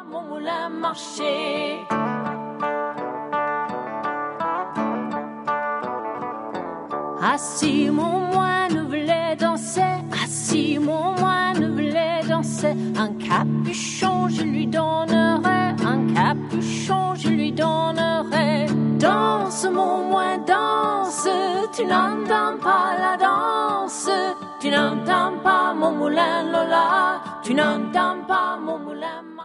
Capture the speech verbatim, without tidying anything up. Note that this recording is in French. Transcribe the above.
mon moulin marcher. Ah si mon moine voulait danser, ah si mon moine voulait danser, un capuchon je lui donnerais, un capuchon je lui donnerais. Danse mon moine, danse, tu n'entends pas la danse, tu n'entends pas mon moulin Lola, tu n'entends pas mon moulin.